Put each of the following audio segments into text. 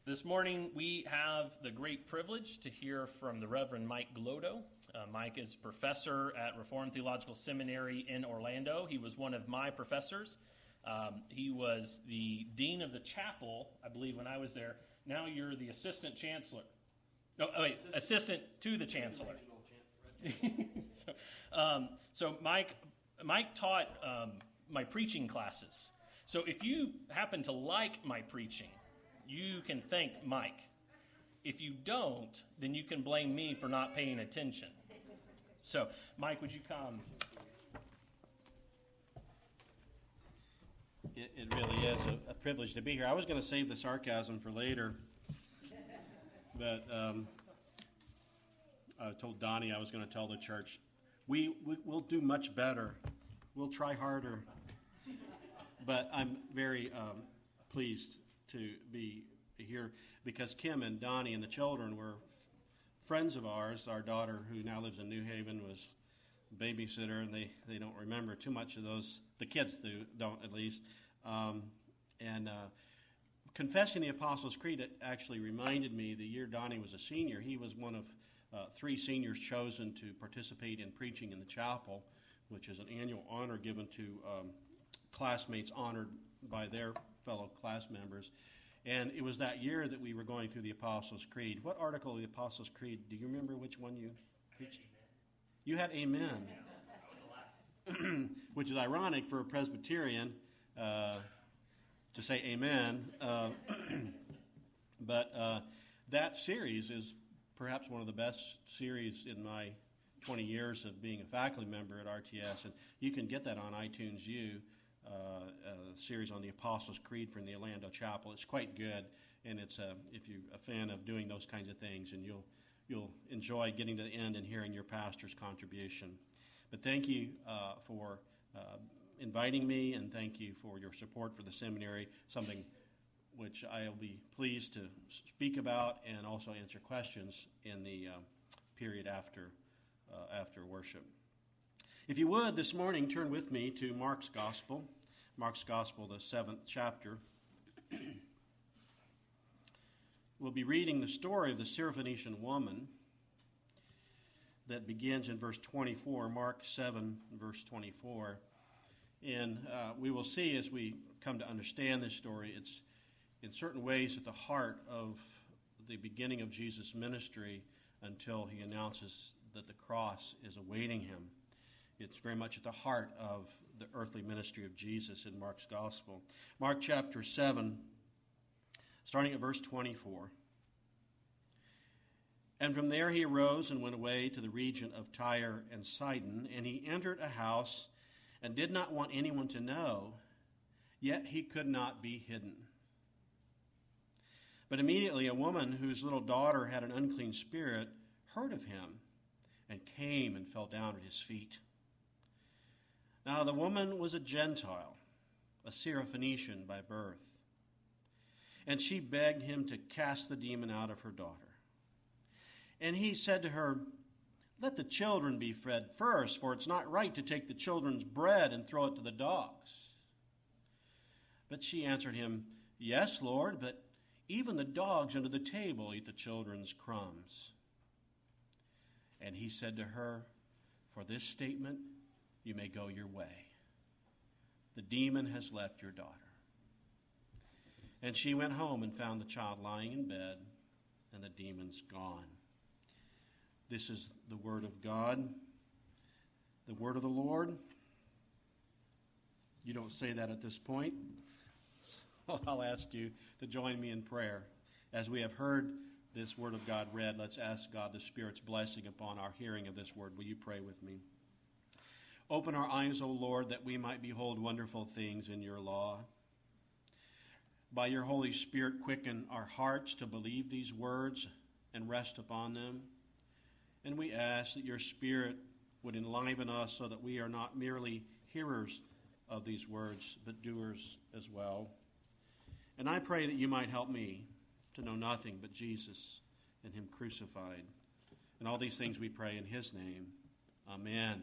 This morning we have the great privilege to hear from the Reverend Mike Glodo. Mike is professor at Reformed Theological Seminary in Orlando. He was one of my professors. He was the dean of the chapel, I believe, when I was there. Now you're the assistant chancellor. No, wait, assistant to the chancellor. So Mike taught my preaching classes. So if you happen to like my preaching, you can thank Mike. If you don't, then you can blame me for not paying attention. So, Mike, would you come? It really is a privilege to be here. I was going to save the sarcasm for later, but I told Donnie I was going to tell the church, we'll do much better. We'll try harder. But I'm very pleased to be here because Kim and Donnie and the children were friends of ours. Our daughter, who now lives in New Haven, was a babysitter, and they don't remember too much of those. The kids don't at least. Confessing the Apostles' Creed, it actually reminded me the year Donnie was a senior, he was one of 3 seniors chosen to participate in preaching in the chapel, which is an annual honor given to classmates honored by their fellow class members. And it was that year that we were going through the Apostles' Creed. What article of the Apostles' Creed, do you remember which one you preached? You had Amen. Which is ironic for a Presbyterian to say Amen. But that series is perhaps one of the best series in my 20 years of being a faculty member at RTS. And you can get that on iTunes U. Series on the Apostles' Creed from the Orlando Chapel. It's quite good, and it's if you're a fan of doing those kinds of things, and you'll enjoy getting to the end and hearing your pastor's contribution. But thank you for inviting me, and thank you for your support for the seminary, something which I'll be pleased to speak about and also answer questions in the period after worship. If you would, this morning, turn with me to Mark's Gospel. Mark's Gospel, the 7th chapter. We'll be reading the story of the Syrophoenician woman that begins in verse 24, Mark 7, verse 24. And we will see as we come to understand this story, it's in certain ways at the heart of the beginning of Jesus' ministry until he announces that the cross is awaiting him. It's very much at the heart of the earthly ministry of Jesus in Mark's Gospel. Mark chapter 7, starting at verse 24. And from there he arose and went away to the region of Tyre and Sidon, and he entered a house and did not want anyone to know, yet he could not be hidden. But immediately a woman whose little daughter had an unclean spirit heard of him and came and fell down at his feet. Now the woman was a Gentile, a Syrophoenician by birth, and she begged him to cast the demon out of her daughter. And he said to her, "Let the children be fed first, for it's not right to take the children's bread and throw it to the dogs." But she answered him, "Yes, Lord, but even the dogs under the table eat the children's crumbs." And he said to her, "For this statement, you may go your way. The demon has left your daughter." And she went home and found the child lying in bed, and the demons gone. This is the word of God, the word of the Lord. You don't say that at this point, so I'll ask you to join me in prayer. As we have heard this word of God read, let's ask God the Spirit's blessing upon our hearing of this word. Will you pray with me? Open our eyes, O Lord, that we might behold wonderful things in your law. By your Holy Spirit, quicken our hearts to believe these words and rest upon them. And we ask that your Spirit would enliven us so that we are not merely hearers of these words, but doers as well. And I pray that you might help me to know nothing but Jesus and him crucified. And all these things we pray in his name. Amen.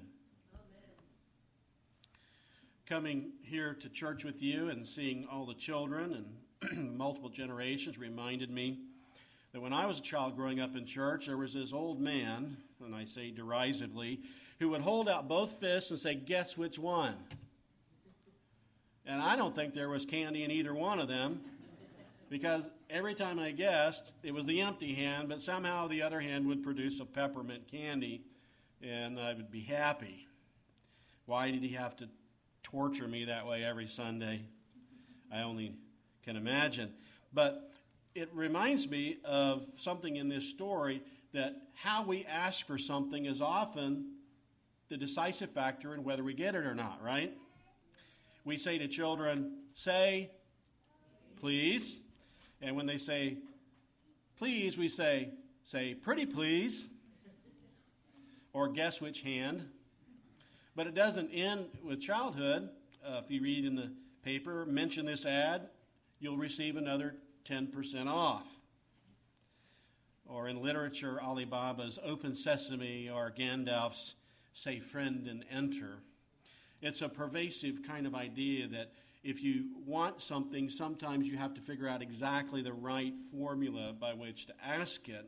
Coming here to church with you and seeing all the children and multiple generations reminded me that when I was a child growing up in church, there was this old man, and I say derisively, who would hold out both fists and say, "Guess which one?" And I don't think there was candy in either one of them, because every time I guessed, it was the empty hand, but somehow the other hand would produce a peppermint candy, and I would be happy. Why did he have to torture me that way every Sunday? I only can imagine. But it reminds me of something in this story, that how we ask for something is often the decisive factor in whether we get it or not, right? We say to children, "Say, please." And when they say, "Please," we say, "Pretty please," or "Guess which hand." But it doesn't end with childhood. If you read in the paper, mention this ad, you'll receive another 10% off. Or in literature, Alibaba's Open Sesame, or Gandalf's Say Friend and Enter. It's a pervasive kind of idea that if you want something, sometimes you have to figure out exactly the right formula by which to ask it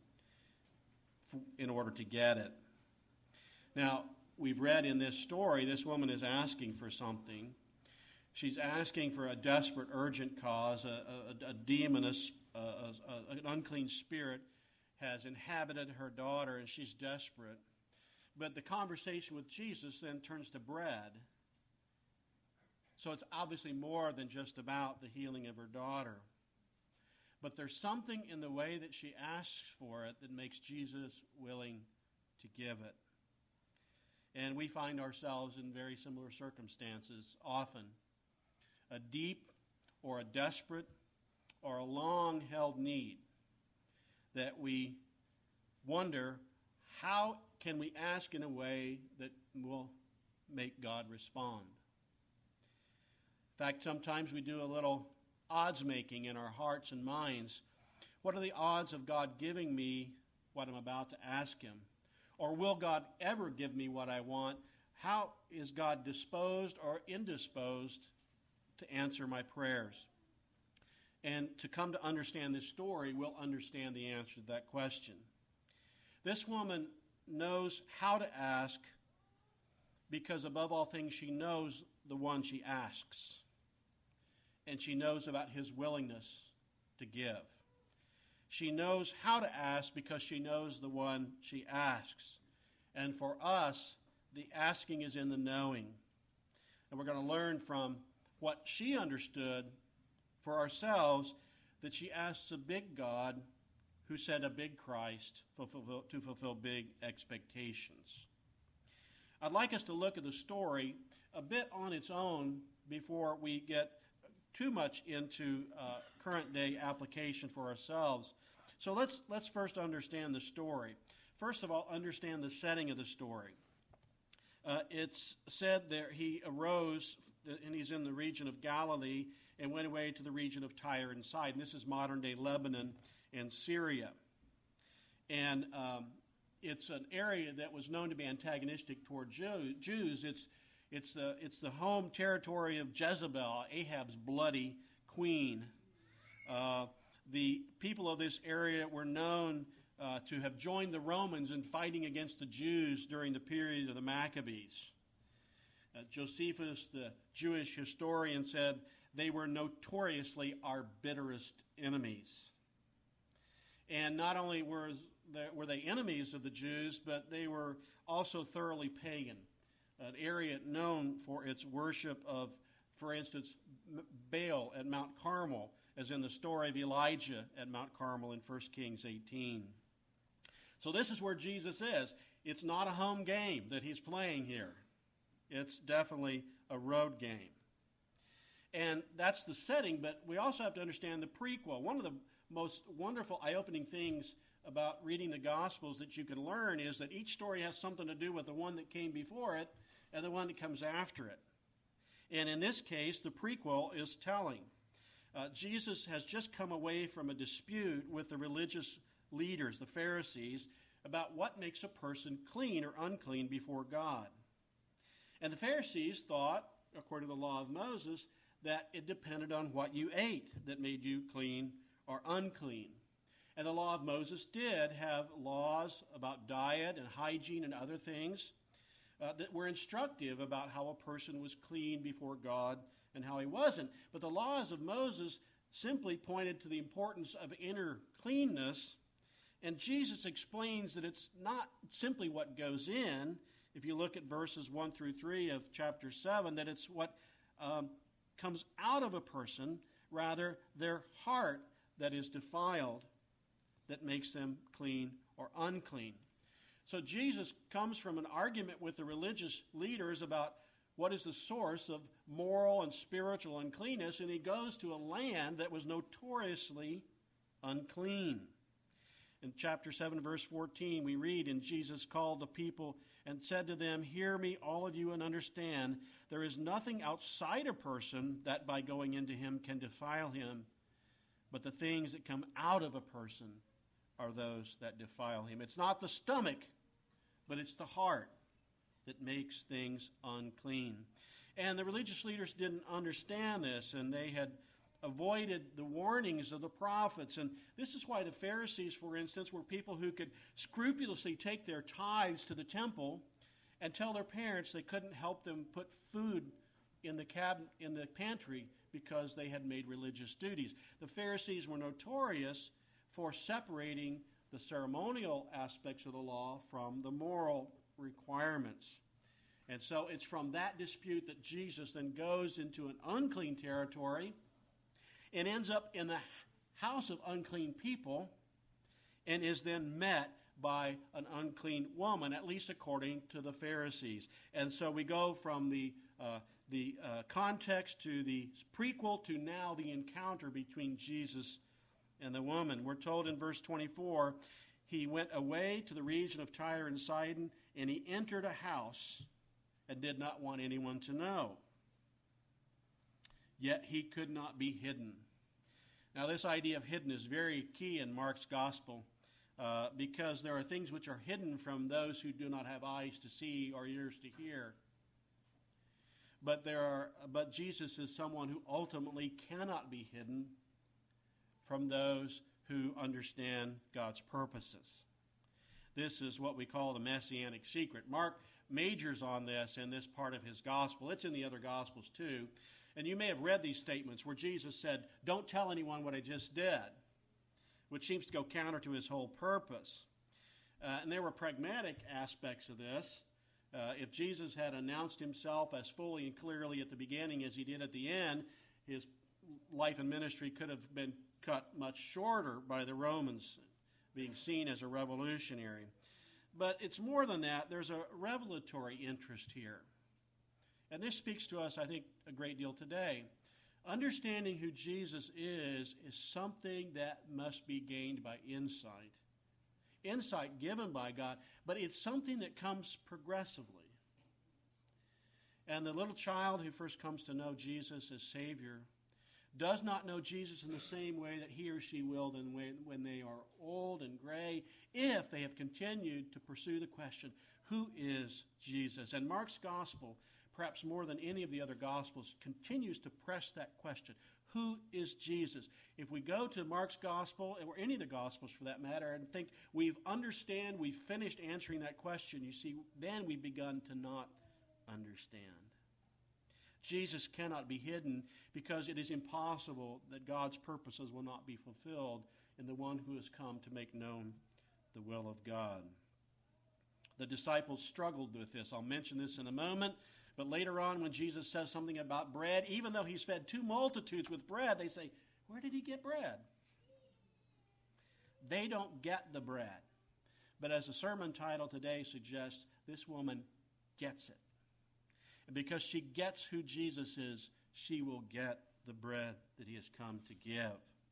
in order to get it. Now, we've read in this story, this woman is asking for something. She's asking for a desperate, urgent cause. A demon, an unclean spirit has inhabited her daughter, and she's desperate. But the conversation with Jesus then turns to bread. So it's obviously more than just about the healing of her daughter. But there's something in the way that she asks for it that makes Jesus willing to give it. And we find ourselves in very similar circumstances often. A deep or a desperate or a long-held need that we wonder, how can we ask in a way that will make God respond? In fact, sometimes we do a little odds-making in our hearts and minds. What are the odds of God giving me what I'm about to ask Him? Or will God ever give me what I want? How is God disposed or indisposed to answer my prayers? And to come to understand this story, we'll understand the answer to that question. This woman knows how to ask because above all things she knows the one she asks. And she knows about His willingness to give. She knows how to ask because she knows the one she asks. And for us, the asking is in the knowing. And we're going to learn from what she understood for ourselves, that she asks a big God who sent a big Christ to fulfill big expectations. I'd like us to look at the story a bit on its own before we get too much into current day application for ourselves. So let's first understand the story. First of all, understand the setting of the story. It's said there he arose, and he's in the region of Galilee, and went away to the region of Tyre and Sidon. This is modern-day Lebanon and Syria. And it's an area that was known to be antagonistic toward Jews. It's the home territory of Jezebel, Ahab's bloody queen. The people of this area were known to have joined the Romans in fighting against the Jews during the period of the Maccabees. Josephus, the Jewish historian, said they were notoriously our bitterest enemies. And not only were they enemies of the Jews, but they were also thoroughly pagan. An area known for its worship of, for instance, Baal at Mount Carmel, as in the story of Elijah at Mount Carmel in 1 Kings 18. So this is where Jesus is. It's not a home game that he's playing here. It's definitely a road game. And that's the setting, but we also have to understand the prequel. One of the most wonderful, eye-opening things about reading the Gospels that you can learn is that each story has something to do with the one that came before it and the one that comes after it. And in this case, the prequel is telling. Jesus has just come away from a dispute with the religious leaders, the Pharisees, about what makes a person clean or unclean before God. And the Pharisees thought, according to the law of Moses, that it depended on what you ate that made you clean or unclean. And the law of Moses did have laws about diet and hygiene and other things that were instructive about how a person was clean before God and how he wasn't. But the laws of Moses simply pointed to the importance of inner cleanness, and Jesus explains that it's not simply what goes in. If you look at verses 1 through 3 of chapter 7, that it's what comes out of a person, rather their heart that is defiled, that makes them clean or unclean. So Jesus comes from an argument with the religious leaders about what is the source of moral and spiritual uncleanness, and he goes to a land that was notoriously unclean. In chapter 7, verse 14, we read, "And Jesus called the people and said to them, 'Hear me, all of you, and understand, there is nothing outside a person that by going into him can defile him, but the things that come out of a person are those that defile him.'" It's not the stomach, but it's the heart that makes things unclean. And the religious leaders didn't understand this, and they had avoided the warnings of the prophets. And this is why the Pharisees, for instance, were people who could scrupulously take their tithes to the temple and tell their parents they couldn't help them put food in the pantry because they had made religious duties. The Pharisees were notorious for separating the ceremonial aspects of the law from the moral requirements. And so it's from that dispute that Jesus then goes into an unclean territory and ends up in the house of unclean people and is then met by an unclean woman, at least according to the Pharisees. And so we go from the context to the prequel to now the encounter between Jesus and the woman. We're told in verse 24, he went away to the region of Tyre and Sidon, and he entered a house and did not want anyone to know. Yet he could not be hidden. Now, this idea of hidden is very key in Mark's gospel because there are things which are hidden from those who do not have eyes to see or ears to hear. But Jesus is someone who ultimately cannot be hidden from those who understand God's purposes. This is what we call the messianic secret. Mark majors on this in this part of his gospel. It's in the other gospels too. And you may have read these statements where Jesus said, "Don't tell anyone what I just did," which seems to go counter to his whole purpose. And there were pragmatic aspects of this. If Jesus had announced himself as fully and clearly at the beginning as he did at the end, his life and ministry could have been cut much shorter by the Romans, being seen as a revolutionary. But it's more than that. There's a revelatory interest here. And this speaks to us, I think, a great deal today. Understanding who Jesus is something that must be gained by insight. Insight given by God, but it's something that comes progressively. And the little child who first comes to know Jesus as Savior does not know Jesus in the same way that he or she will then when they are old and gray, if they have continued to pursue the question, who is Jesus? And Mark's gospel, perhaps more than any of the other gospels, continues to press that question. Who is Jesus? If we go to Mark's gospel, or any of the gospels for that matter, and think we've finished answering that question, you see, then we've begun to not understand. Jesus cannot be hidden because it is impossible that God's purposes will not be fulfilled in the one who has come to make known the will of God. The disciples struggled with this. I'll mention this in a moment. But later on, when Jesus says something about bread, even though he's fed two multitudes with bread, they say, where did he get bread? They don't get the bread. But as the sermon title today suggests, this woman gets it. And because she gets who Jesus is, she will get the bread that he has come to give.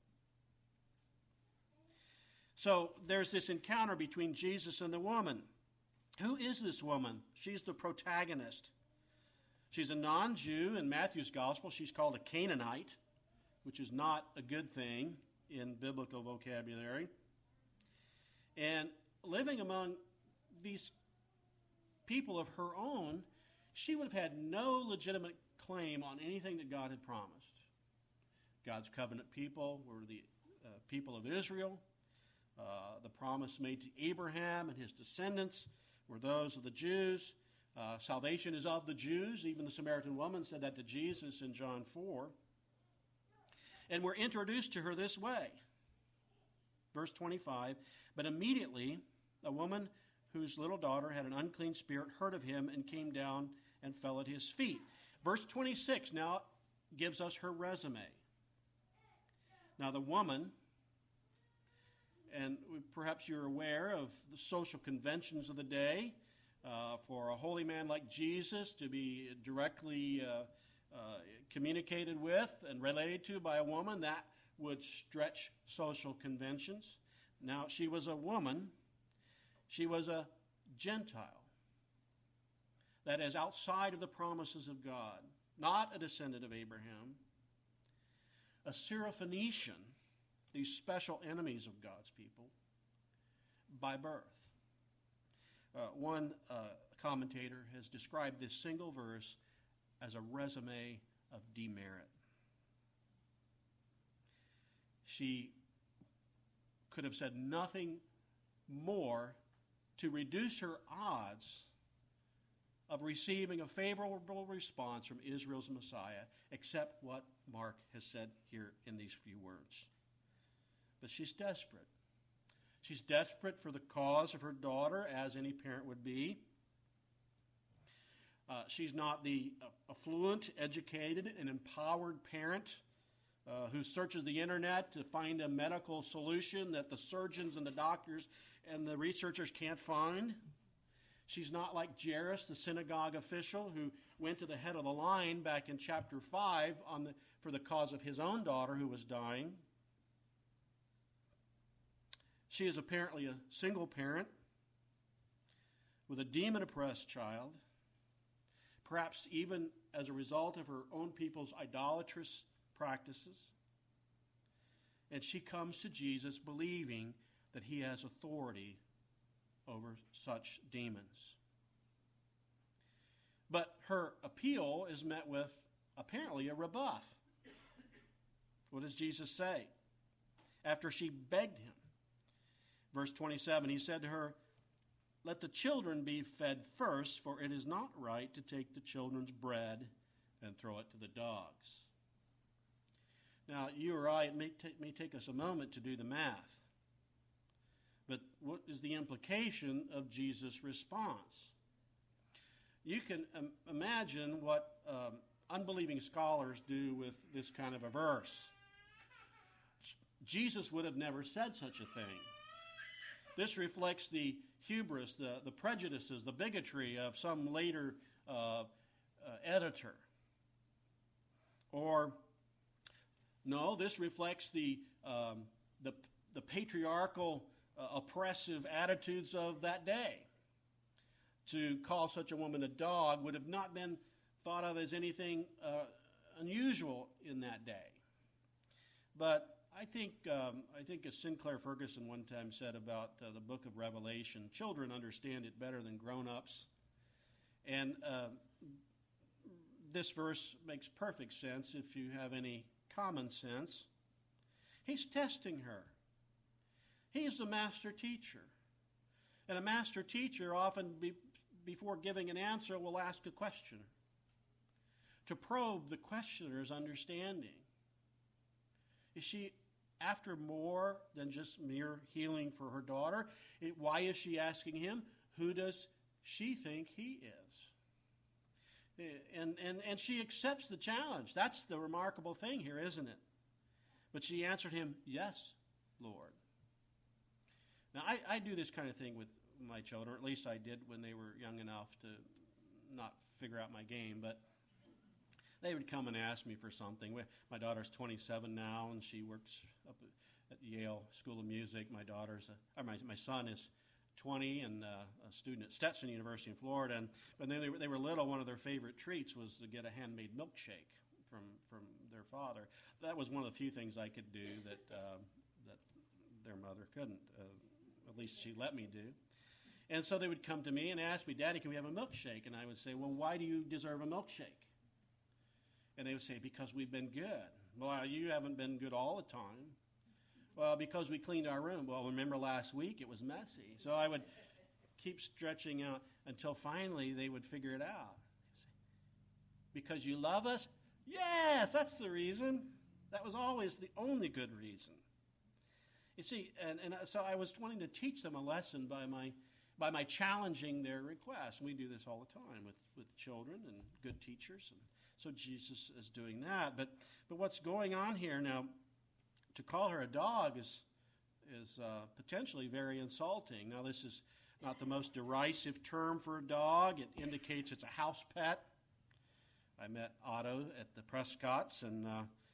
So there's this encounter between Jesus and the woman. Who is this woman? She's the protagonist. She's a non-Jew. In Matthew's gospel, she's called a Canaanite, which is not a good thing in biblical vocabulary. And living among these people of her own, she would have had no legitimate claim on anything that God had promised. God's covenant people were the people of Israel. The promise made to Abraham and his descendants were those of the Jews. Salvation is of the Jews. Even the Samaritan woman said that to Jesus in John 4. And we're introduced to her this way. Verse 25, but immediately a woman whose little daughter had an unclean spirit heard of him and came down and fell at his feet. Verse 26 now gives us her resume. Now the woman, and perhaps you're aware of the social conventions of the day, for a holy man like Jesus to be directly communicated with and related to by a woman, that would stretch social conventions. Now, she was a woman. She was a Gentile. That is, outside of the promises of God, not a descendant of Abraham. A Syrophoenician, these special enemies of God's people, by birth. One commentator has described this single verse as a resume of demerit. She could have said nothing more to reduce her odds of receiving a favorable response from Israel's Messiah, except what Mark has said here in these few words. But she's desperate. She's desperate for the cause of her daughter, as any parent would be. She's not the affluent, educated, and empowered parent who searches the internet to find a medical solution that the surgeons and the doctors and the researchers can't find. She's not like Jairus, the synagogue official, who went to the head of the line back in chapter 5 for the cause of his own daughter who was dying. She is apparently a single parent with a demon-oppressed child, perhaps even as a result of her own people's idolatrous practices. And she comes to Jesus believing that he has authority over such demons. But her appeal is met with apparently a rebuff. What does Jesus say? After she begged him. Verse 27, he said to her, let the children be fed first, for it is not right to take the children's bread and throw it to the dogs. Now, you or I, it may take us a moment to do the math. But what is the implication of Jesus' response? You can imagine what unbelieving scholars do with this kind of a verse. Jesus would have never said such a thing. This reflects the hubris, the prejudices, the bigotry of some later editor. Or, no, this reflects the patriarchal, oppressive attitudes of that day. To call such a woman a dog would have not been thought of as anything unusual in that day. But I think as Sinclair Ferguson one time said about the book of Revelation, children understand it better than grown-ups. And this verse makes perfect sense if you have any common sense. He's testing her. He's the master teacher. And a master teacher often, before giving an answer, will ask a question to probe the questioner's understanding. Is she after more than just mere healing for her daughter? Why is she asking him? Who does she think he is? And she accepts the challenge. That's the remarkable thing here, isn't it? But she answered him, yes, Lord. Now, I do this kind of thing with my children, or at least I did when they were young enough to not figure out my game, but they would come and ask me for something. My daughter's 27 now, and she works up at Yale School of Music. My son is 20 and a student at Stetson University in Florida. And when they were little, one of their favorite treats was to get a handmade milkshake from their father. That was one of the few things I could do that their mother couldn't. At least she let me do. And so they would come to me and ask me, Daddy, can we have a milkshake? And I would say, well, why do you deserve a milkshake? And they would say, because we've been good. Well, you haven't been good all the time. Well, because we cleaned our room. Well, remember last week it was messy. So I would keep stretching out until finally they would figure it out. Because you love us? Yes, that's the reason. That was always the only good reason. You see, and so I was wanting to teach them a lesson by my challenging their requests. We do this all the time with children and good teachers. And so Jesus is doing that. But what's going on here now, to call her a dog is potentially very insulting. Now, this is not the most derisive term for a dog. It indicates it's a house pet. I met Otto at the Prescotts, and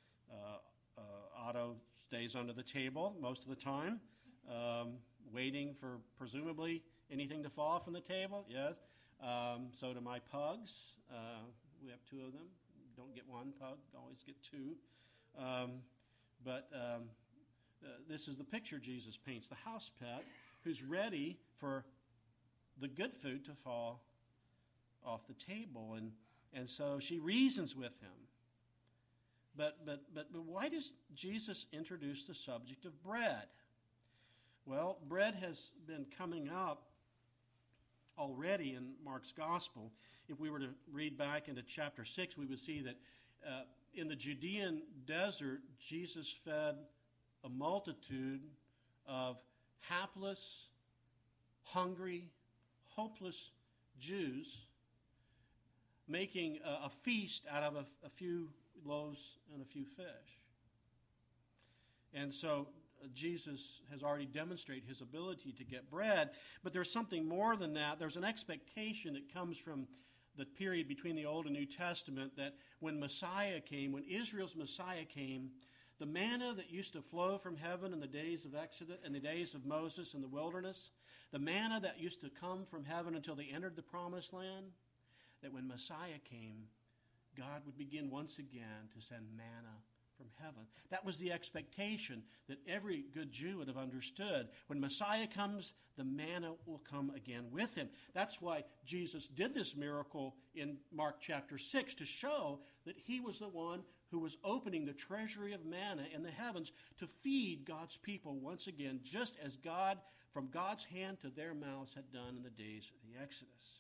Otto stays under the table most of the time, waiting for presumably anything to fall from the table. Yes. So do my pugs. We have two of them. Don't get one pug, always get two. But this is the picture Jesus paints, the house pet who's ready for the good food to fall off the table. And so she reasons with him. But why does Jesus introduce the subject of bread? Well, bread has been coming up already in Mark's gospel. If we were to read back into chapter 6, we would see that in the Judean desert, Jesus fed a multitude of hapless, hungry, hopeless Jews, making a feast out of a few loaves and a few fish. And so Jesus has already demonstrated his ability to get bread, but there's something more than that. There's an expectation that comes from the period between the Old and New Testament that when Messiah came, when Israel's Messiah came, the manna that used to flow from heaven in the days of Exodus, in the days of Moses in the wilderness, the manna that used to come from heaven until they entered the promised land, that when Messiah came, God would begin once again to send manna from heaven. That was the expectation that every good Jew would have understood. When Messiah comes, the manna will come again with him. That's why Jesus did this miracle in Mark chapter 6, to show that he was the one who was opening the treasury of manna in the heavens to feed God's people once again, just as God, from God's hand to their mouths, had done in the days of the Exodus.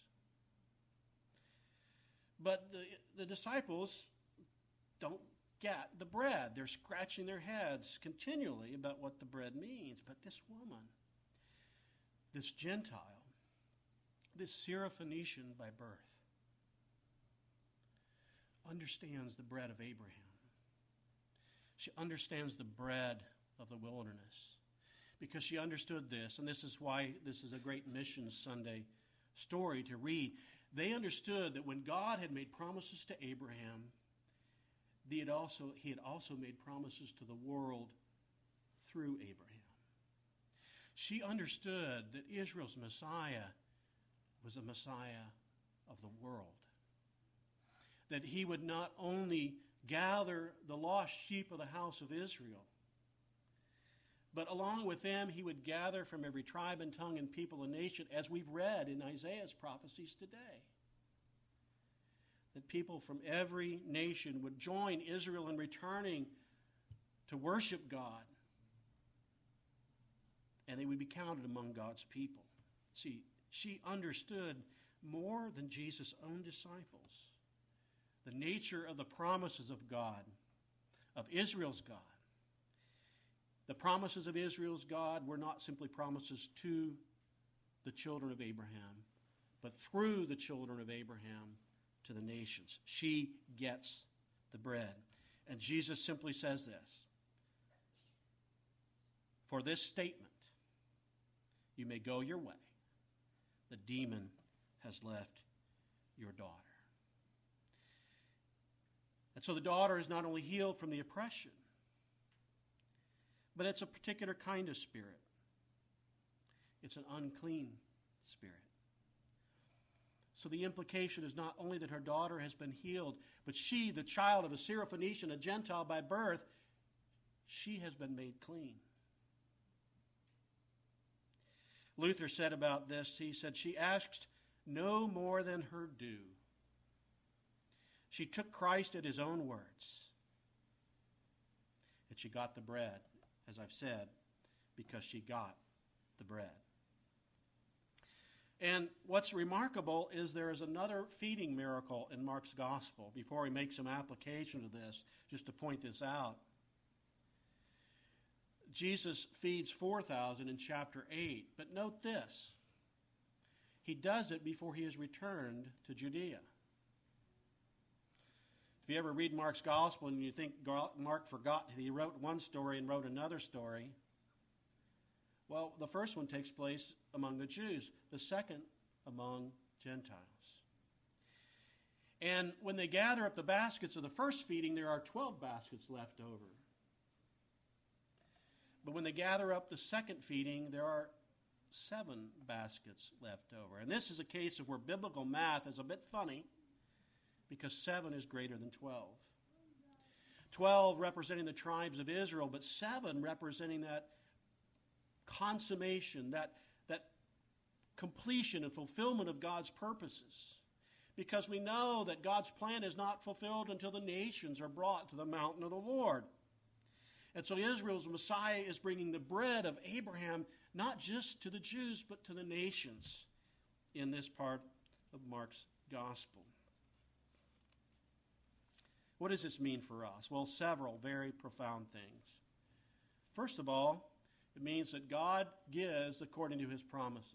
But the disciples don't get the bread. They're scratching their heads continually about what the bread means. But this woman, this Gentile, this Syrophoenician by birth, understands the bread of Abraham. She understands the bread of the wilderness because she understood this, and this is why this is a great Mission Sunday story to read. They understood that when God had made promises to Abraham, he had also made promises to the world through Abraham. She understood that Israel's Messiah was a Messiah of the world. That he would not only gather the lost sheep of the house of Israel, but along with them he would gather from every tribe and tongue and people and nation, as we've read in Isaiah's prophecies today. That people from every nation would join Israel in returning to worship God, and they would be counted among God's people. See, she understood more than Jesus' own disciples the nature of the promises of God, of Israel's God. The promises of Israel's God were not simply promises to the children of Abraham, but through the children of Abraham to the nations. She gets the bread. And Jesus simply says this: for this statement, you may go your way. The demon has left your daughter. And so the daughter is not only healed from the oppression, but it's a particular kind of spirit. It's an unclean spirit. So the implication is not only that her daughter has been healed, but she, the child of a Syrophoenician, a Gentile by birth, she has been made clean. Luther said about this, he said, she asked no more than her due. She took Christ at his own words. But she got the bread, as I've said, because she got the bread. And what's remarkable is there is another feeding miracle in Mark's gospel. Before we make some application to this, just to point this out. Jesus feeds 4,000 in chapter 8. But note this. He does it before he is returned to Judea. If you ever read Mark's gospel and you think Mark forgot that he wrote one story and wrote another story, well, the first one takes place among the Jews, the second among Gentiles. And when they gather up the baskets of the first feeding, there are 12 baskets left over. But when they gather up the second feeding, there are 7 baskets left over. And this is a case of where biblical math is a bit funny, because 7 is greater than 12. 12 representing the tribes of Israel, but 7 representing that consummation, that completion and fulfillment of God's purposes. Because we know that God's plan is not fulfilled until the nations are brought to the mountain of the Lord. And so Israel's Messiah is bringing the bread of Abraham not just to the Jews, but to the nations in this part of Mark's gospel. What does this mean for us? Well, several very profound things. First of all, it means that God gives according to his promises.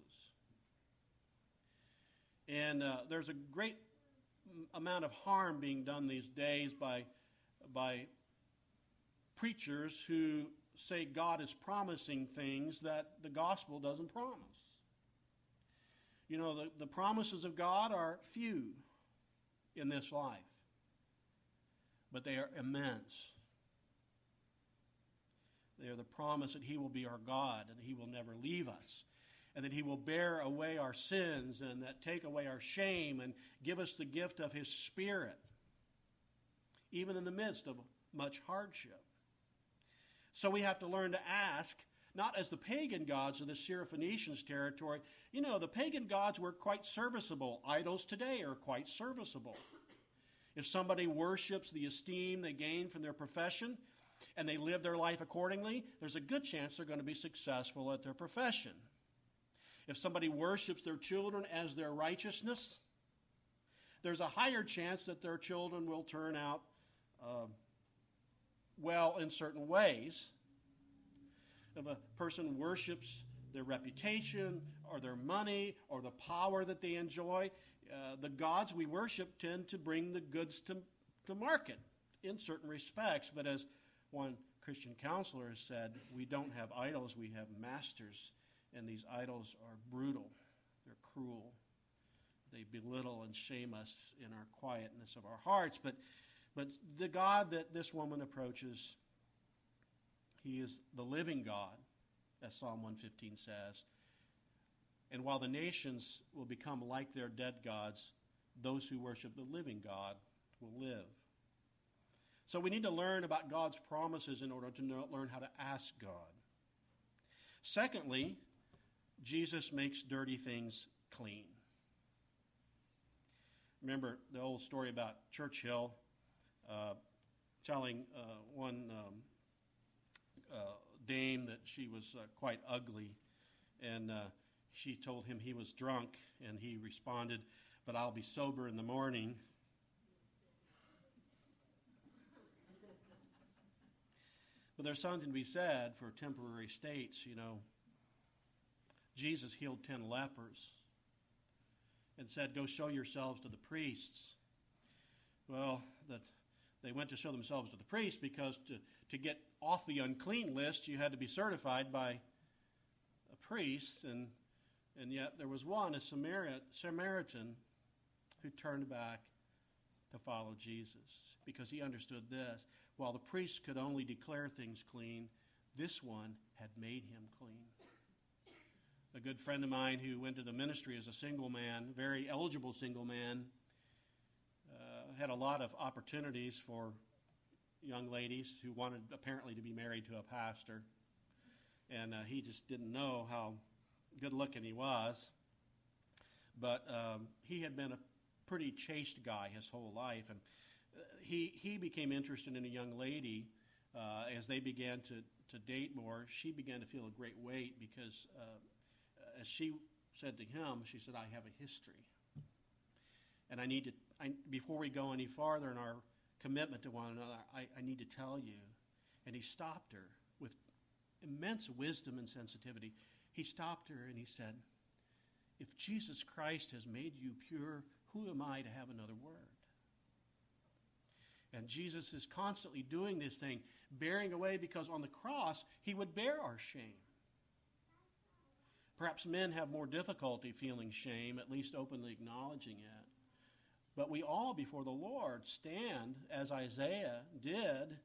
And there's a great amount of harm being done these days by preachers who say God is promising things that the gospel doesn't promise. You know, the promises of God are few in this life, but they are immense. They are the promise that he will be our God and he will never leave us, and that he will bear away our sins and that take away our shame and give us the gift of his Spirit, even in the midst of much hardship. So we have to learn to ask, not as the pagan gods of the Syrophoenicians' territory. You know, the pagan gods were quite serviceable. Idols today are quite serviceable. If somebody worships the esteem they gain from their profession and they live their life accordingly, there's a good chance they're going to be successful at their profession. If somebody worships their children as their righteousness, there's a higher chance that their children will turn out well in certain ways. If a person worships their reputation or their money or the power that they enjoy, the gods we worship tend to bring the goods to market in certain respects. But as one Christian counselor has said, we don't have idols, we have masters. And these idols are brutal. They're cruel. They belittle and shame us in our quietness of our hearts. But the God that this woman approaches, he is the living God, as Psalm 115 says. And while the nations will become like their dead gods, those who worship the living God will live. So we need to learn about God's promises in order to learn how to ask God. Secondly, Jesus makes dirty things clean. Remember the old story about Churchill telling one dame that she was quite ugly, and she told him he was drunk, and he responded, "But I'll be sober in the morning." But there's something to be said for temporary states, you know. Jesus healed 10 lepers and said, "Go show yourselves to the priests." Well, they went to show themselves to the priest because to get off the unclean list, you had to be certified by a priest, and yet there was one, a Samaritan, who turned back to follow Jesus because he understood this. While the priest could only declare things clean, this one had made him clean. A good friend of mine who went to the ministry as a single man, very eligible single man, had a lot of opportunities for young ladies who wanted apparently to be married to a pastor. And he just didn't know how good looking he was. But he had been a pretty chaste guy his whole life. And he became interested in a young lady as they began to date more, she began to feel a great weight because as she said to him, she said, I have a history. And before we go any farther in our commitment to one another, I need to tell you. And he stopped her with immense wisdom and sensitivity. He stopped her and he said, if Jesus Christ has made you pure, who am I to have another word? And Jesus is constantly doing this thing, bearing away, because on the cross, he would bear our shame. Perhaps men have more difficulty feeling shame, at least openly acknowledging it. But we all before the Lord stand, as Isaiah did.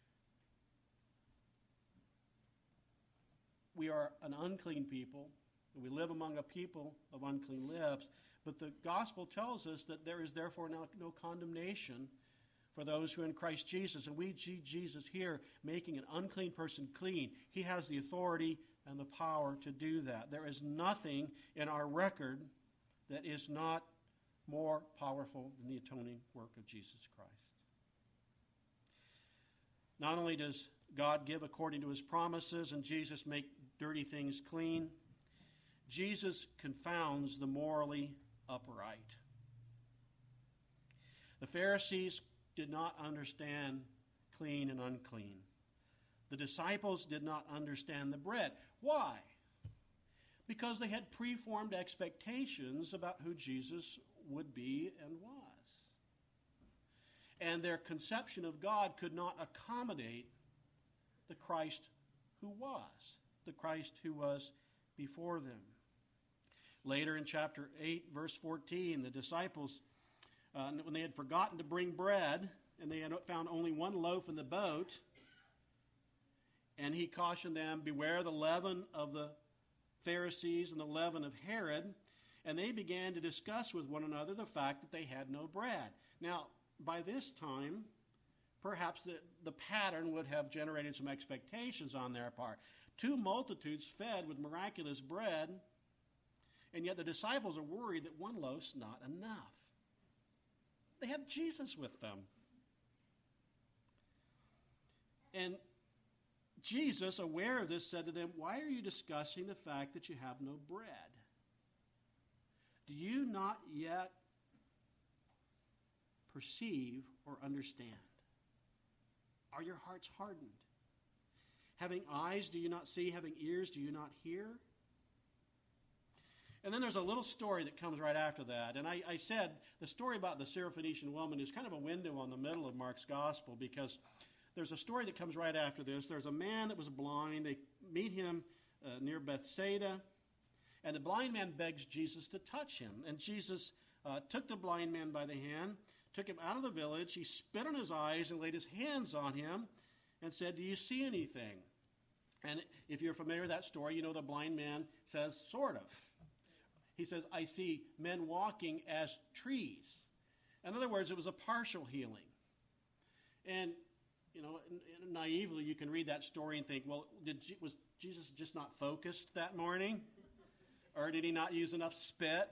We are an unclean people. We live among a people of unclean lips. But the gospel tells us that there is therefore no condemnation for those who are in Christ Jesus. And we see Jesus here making an unclean person clean. He has the authority and the power to do that. There is nothing in our record that is not more powerful than the atoning work of Jesus Christ. Not only does God give according to his promises and Jesus make dirty things clean, Jesus confounds the morally upright. The Pharisees did not understand clean and unclean. The disciples did not understand the bread. Why? Because they had preformed expectations about who Jesus would be and was. And their conception of God could not accommodate the Christ who was before them. Later in chapter 8, verse 14, the disciples, when they had forgotten to bring bread, and they had found only one loaf in the boat, and he cautioned them, beware the leaven of the Pharisees and the leaven of Herod, and they began to discuss with one another the fact that they had no bread. Now, by this time, perhaps the pattern would have generated some expectations on their part. 2 multitudes fed with miraculous bread, and yet the disciples are worried that one loaf's not enough. They have Jesus with them. And Jesus, aware of this, said to them, why are you discussing the fact that you have no bread? Do you not yet perceive or understand? Are your hearts hardened? Having eyes, do you not see? Having ears, do you not hear? And then there's a little story that comes right after that. And I said the story about the Syrophoenician woman is kind of a window on the middle of Mark's gospel, because there's a story that comes right after this. There's a man that was blind. They meet him near Bethsaida, and the blind man begs Jesus to touch him. And Jesus took the blind man by the hand, took him out of the village. He spit on his eyes and laid his hands on him and said, do you see anything? And if you're familiar with that story, you know the blind man says, sort of. He says, I see men walking as trees. In other words, it was a partial healing. And, you know, naively you can read that story and think, well, was Jesus just not focused that morning? Or did he not use enough spit?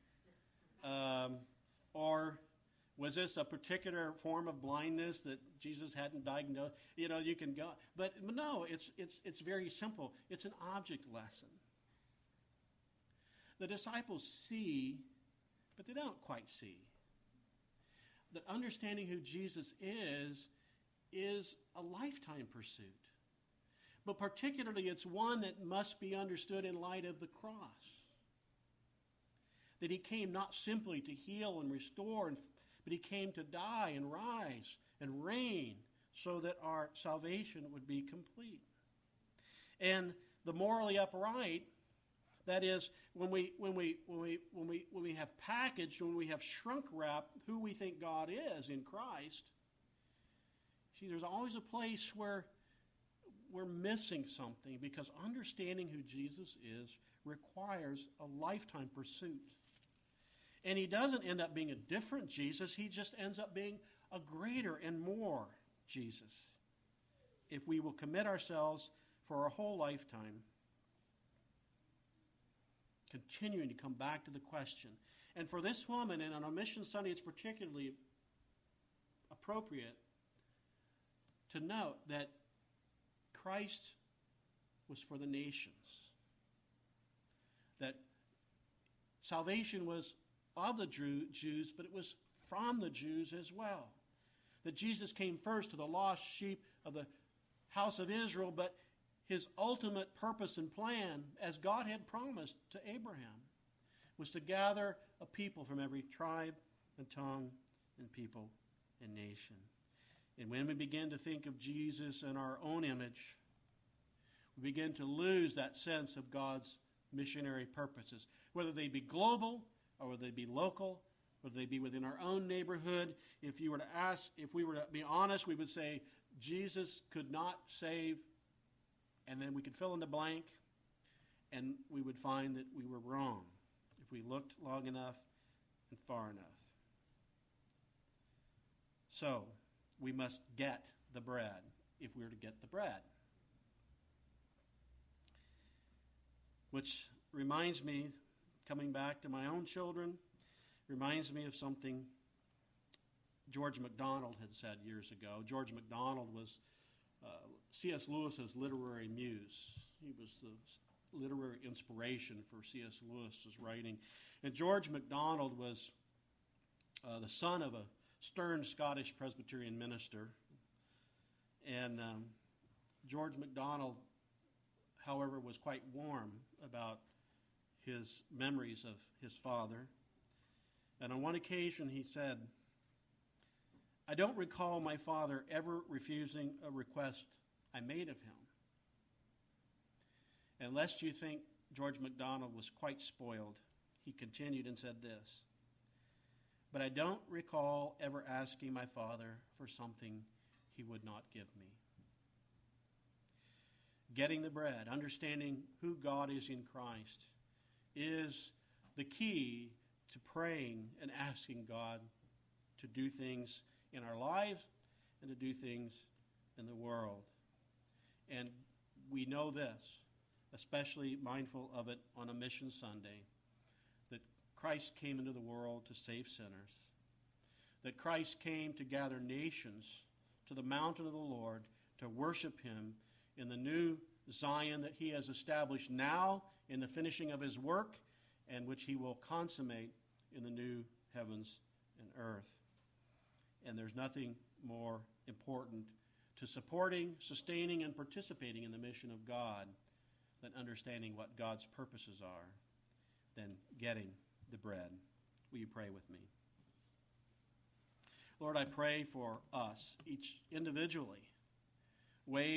Or was this a particular form of blindness that Jesus hadn't diagnosed? You know, you can go. But no, it's very simple. It's an object lesson. The disciples see, but they don't quite see. That understanding who Jesus is a lifetime pursuit. But particularly, it's one that must be understood in light of the cross. That he came not simply to heal and restore, but he came to die and rise and reign so that our salvation would be complete. And the morally upright, that is, when we have packaged, when we have shrunk wrapped who we think God is in Christ, see, there's always a place where we're missing something, because understanding who Jesus is requires a lifetime pursuit. And he doesn't end up being a different Jesus. He just ends up being a greater and more Jesus, if we will commit ourselves for a whole lifetime, continuing to come back to the question. And for this woman, and on a Mission Sunday, it's particularly appropriate to note that Christ was for the nations. That salvation was of the Jews, but it was from the Jews as well. That Jesus came first to the lost sheep of the house of Israel, but his ultimate purpose and plan, as God had promised to Abraham, was to gather a people from every tribe and tongue and people and nation. And when we begin to think of Jesus in our own image, we begin to lose that sense of God's missionary purposes, whether they be global or whether they be local, whether they be within our own neighborhood. If we were to be honest, we would say Jesus could not save, and then we could fill in the blank, and we would find that we were wrong if we looked long enough and far enough. So, we must get the bread if we are to get the bread. Which reminds me, coming back to my own children, reminds me of something George MacDonald had said years ago. George MacDonald was C.S. Lewis's literary muse. He was the literary inspiration for C.S. Lewis's writing. And George MacDonald was the son of a stern Scottish Presbyterian minister. And George MacDonald, however, was quite warm about his memories of his father. And on one occasion he said, "I don't recall my father ever refusing a request I made of him." And lest you think George MacDonald was quite spoiled, he continued and said this, "But I don't recall ever asking my father for something he would not give me." Getting the bread, understanding who God is in Christ, is the key to praying and asking God to do things in our lives and to do things in the world. And we know this, especially mindful of it on a Mission Sunday, that Christ came into the world to save sinners, that Christ came to gather nations to the mountain of the Lord to worship him in the new Zion that he has established now in the finishing of his work, and which he will consummate in the new heavens and earth. And there's nothing more important to supporting, sustaining, and participating in the mission of God than understanding what God's purposes are, than getting the bread. Will you pray with me? Lord, I pray for us, each individually, ways